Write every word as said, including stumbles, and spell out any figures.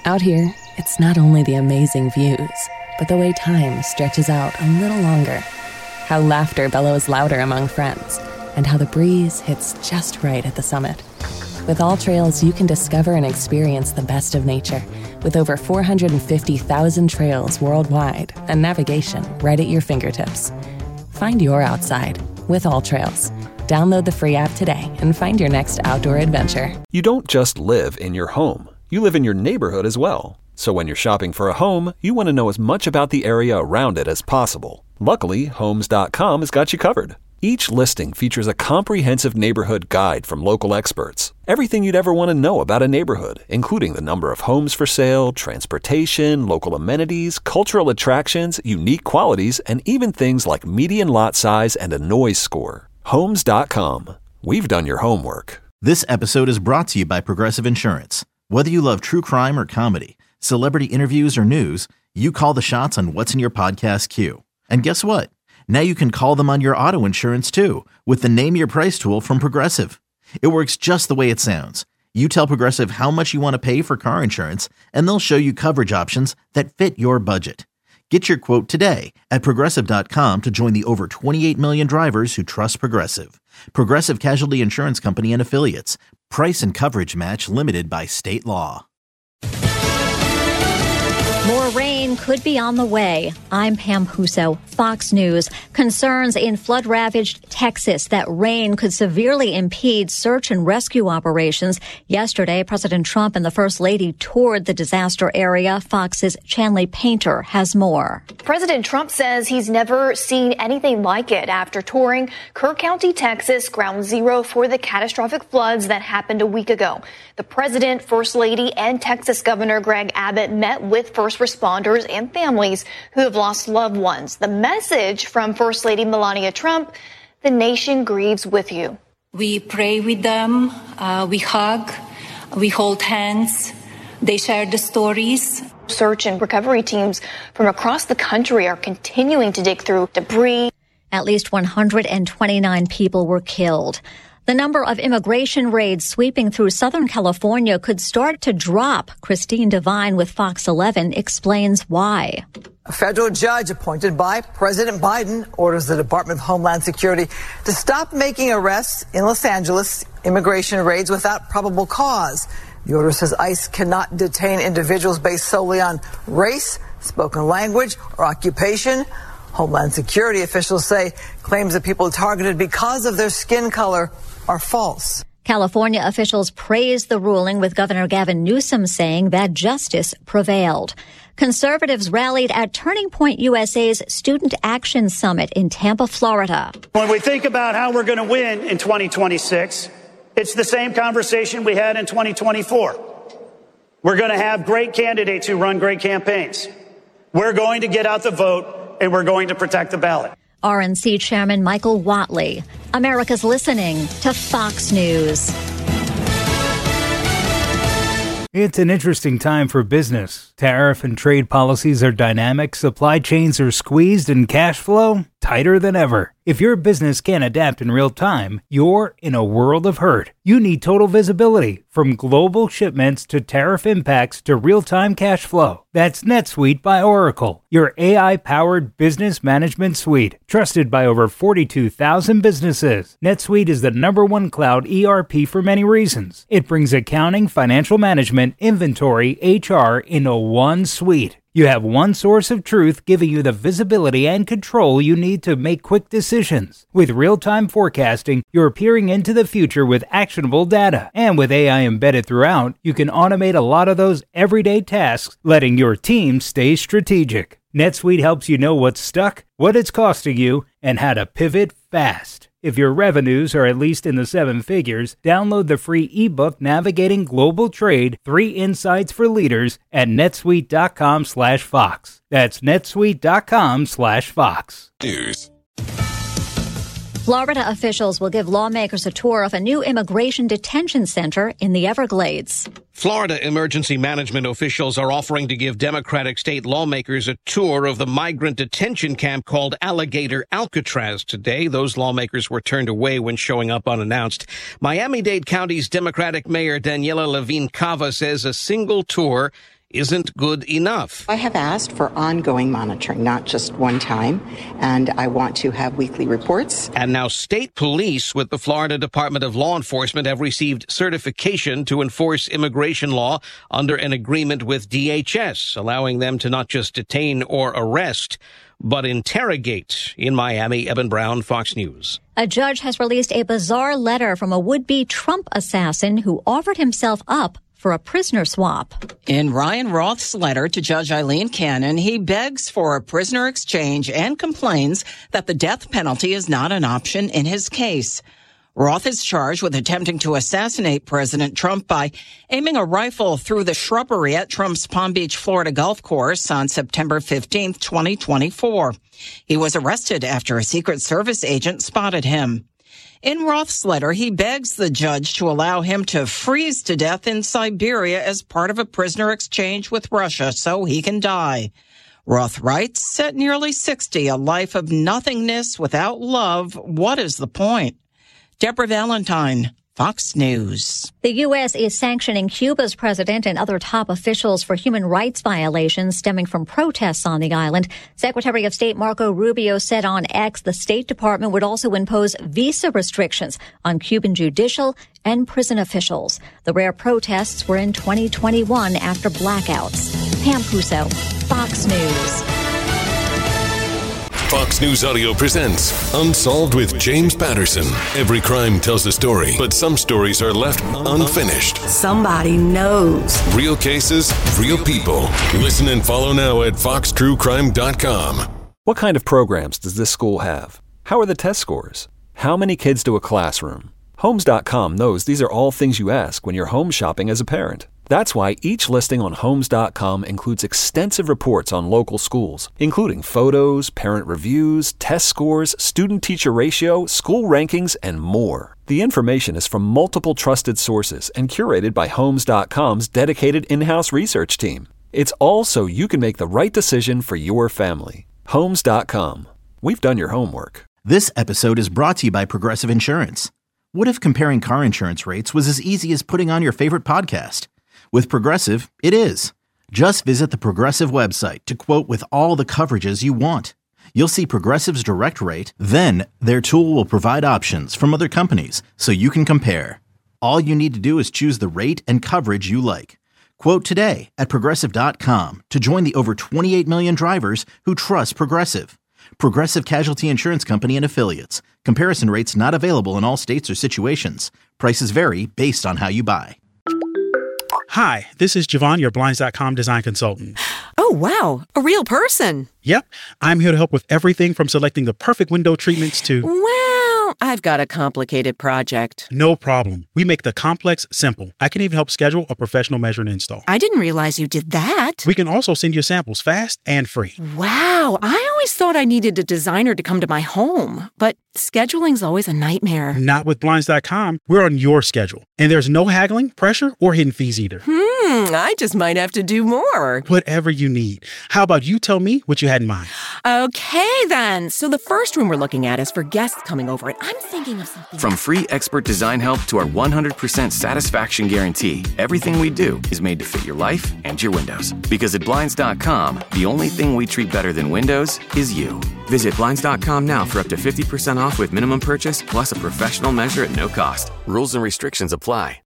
Out here, it's not only the amazing views, but the way time stretches out a little longer. How laughter bellows louder among friends, and how the breeze hits just right at the summit. With All Trails, you can discover and experience the best of nature, with over four hundred fifty thousand trails worldwide and navigation right at your fingertips. Find your outside with All Trails. Download the free app today and find your next outdoor adventure. You don't just live in your home. You live in your neighborhood as well. So when you're shopping for a home, you want to know as much about the area around it as possible. Luckily, Homes dot com has got you covered. Each listing features a comprehensive neighborhood guide from local experts. Everything you'd ever want to know about a neighborhood, including the number of homes for sale, transportation, local amenities, cultural attractions, unique qualities, and even things like median lot size and a noise score. Homes dot com. We've done your homework. This episode is brought to you by Progressive Insurance. Whether you love true crime or comedy, celebrity interviews or news, you call the shots on what's in your podcast queue. And guess what? Now you can call them on your auto insurance too with the Name Your Price tool from Progressive. It works just the way it sounds. You tell Progressive how much you want to pay for car insurance, and they'll show you coverage options that fit your budget. Get your quote today at Progressive dot com to join the over twenty-eight million drivers who trust Progressive. Progressive Casualty Insurance Company and Affiliates. Price and coverage match limited by state law. More rain could be on the way. I'm Pam Huso, Fox News. Concerns in flood-ravaged Texas that rain could severely impede search and rescue operations. Yesterday, President Trump and the First Lady toured the disaster area. Fox's Chanley Painter has more. President Trump says he's never seen anything like it after touring Kerr County, Texas, ground zero for the catastrophic floods that happened a week ago. The president, First Lady, and Texas Governor Greg Abbott met with first responders and families who have lost loved ones. The message from First Lady Melania Trump: the nation grieves with you. We pray with them, uh, we hug, we hold hands, they share the stories. Search and recovery teams from across the country are continuing to dig through debris. At least one hundred twenty-nine people were killed. The number of immigration raids sweeping through Southern California could start to drop. Christine Devine with Fox eleven explains why. A federal judge appointed by President Biden orders the Department of Homeland Security to stop making arrests in Los Angeles, immigration raids without probable cause. The order says ICE cannot detain individuals based solely on race, spoken language, or occupation. Homeland Security officials say claims that people targeted because of their skin color are false. California officials praised the ruling, with Governor Gavin Newsom saying that justice prevailed. Conservatives rallied at Turning Point U S A's Student Action Summit in Tampa, Florida. When we think about how we're going to win in twenty twenty-six, it's the same conversation we had in twenty twenty-four. We're going to have great candidates who run great campaigns. We're going to get out the vote, and we're going to protect the ballot. R N C Chairman Michael Whatley. America's listening to Fox News. It's an interesting time for business. Tariff and trade policies are dynamic, supply chains are squeezed, and cash flow tighter than ever. If your business can't adapt in real time, you're in a world of hurt. You need total visibility, from global shipments to tariff impacts to real-time cash flow. That's NetSuite by Oracle, your A I-powered business management suite, trusted by over forty-two thousand businesses. NetSuite is the number one cloud E R P for many reasons. It brings accounting, financial management, inventory, H R into one suite. You have one source of truth giving you the visibility and control you need to make quick decisions. With real-time forecasting, you're peering into the future with actionable data. And with A I embedded throughout, you can automate a lot of those everyday tasks, letting your team stay strategic. NetSuite helps you know what's stuck, what it's costing you, and how to pivot fast. If your revenues are at least in the seven figures, download the free ebook Navigating Global Trade, Three Insights for Leaders at netsuite.com slash Fox. That's netsuite.com slash Fox. News. Florida officials will give lawmakers a tour of a new immigration detention center in the Everglades. Florida emergency management officials are offering to give Democratic state lawmakers a tour of the migrant detention camp called Alligator Alcatraz today. Those lawmakers were turned away when showing up unannounced. Miami-Dade County's Democratic Mayor Daniela Levine Cava says a single tour isn't good enough. I have asked for ongoing monitoring, not just one time, and I want to have weekly reports. And now state police with the Florida Department of Law Enforcement have received certification to enforce immigration law under an agreement with D H S, allowing them to not just detain or arrest, but interrogate. In Miami, Evan Brown, Fox News. A judge has released a bizarre letter from a would-be Trump assassin who offered himself up for a prisoner swap. In Ryan Roth's letter to Judge Eileen Cannon, he begs for a prisoner exchange and complains that the death penalty is not an option in his case. Roth is charged with attempting to assassinate President Trump by aiming a rifle through the shrubbery at Trump's Palm Beach, Florida golf course on September fifteenth, twenty twenty-four. He was arrested after a Secret Service agent spotted him. In Roth's letter, he begs the judge to allow him to freeze to death in Siberia as part of a prisoner exchange with Russia so he can die. Roth writes, at nearly sixty, a life of nothingness without love, what is the point? Deborah Valentine, Fox News. The U S is sanctioning Cuba's president and other top officials for human rights violations stemming from protests on the island. Secretary of State Marco Rubio said on X the State Department would also impose visa restrictions on Cuban judicial and prison officials. The rare protests were in twenty twenty-one after blackouts. Pam Puso, Fox News. Fox News Audio presents Unsolved with James Patterson. Every crime tells a story, but some stories are left unfinished. Somebody knows. Real cases, real people. Listen and follow now at fox true crime dot com. What kind of programs does this school have? How are the test scores? How many kids do a classroom? Homes dot com knows these are all things you ask when you're home shopping as a parent. That's why each listing on Homes dot com includes extensive reports on local schools, including photos, parent reviews, test scores, student-teacher ratio, school rankings, and more. The information is from multiple trusted sources and curated by Homes dot com's dedicated in-house research team. It's all so you can make the right decision for your family. Homes dot com. We've done your homework. This episode is brought to you by Progressive Insurance. What if comparing car insurance rates was as easy as putting on your favorite podcast? With Progressive, it is. Just visit the Progressive website to quote with all the coverages you want. You'll see Progressive's direct rate, then their tool will provide options from other companies so you can compare. All you need to do is choose the rate and coverage you like. Quote today at progressive dot com to join the over twenty-eight million drivers who trust Progressive. Progressive Casualty Insurance Company and Affiliates. Comparison rates not available in all states or situations. Prices vary based on how you buy. Hi, this is Javon, your Blinds dot com design consultant. Oh, wow. A real person. Yep. I'm here to help with everything from selecting the perfect window treatments to... Well, I've got a complicated project. No problem. We make the complex simple. I can even help schedule a professional measure and install. I didn't realize you did that. We can also send you samples fast and free. Wow. I always thought I needed a designer to come to my home, but scheduling's always a nightmare. Not with Blinds dot com. We're on your schedule. And there's no haggling, pressure, or hidden fees either. Hmm, I just might have to do more. Whatever you need. How about you tell me what you had in mind? Okay, then. So the first room we're looking at is for guests coming over, and I'm thinking of something... From free expert design help to our one hundred percent satisfaction guarantee, everything we do is made to fit your life and your windows. Because at Blinds dot com, the only thing we treat better than windows is you. Visit Blinds dot com now for up to fifty percent off with minimum purchase, plus a professional measure at no cost. Rules and restrictions apply.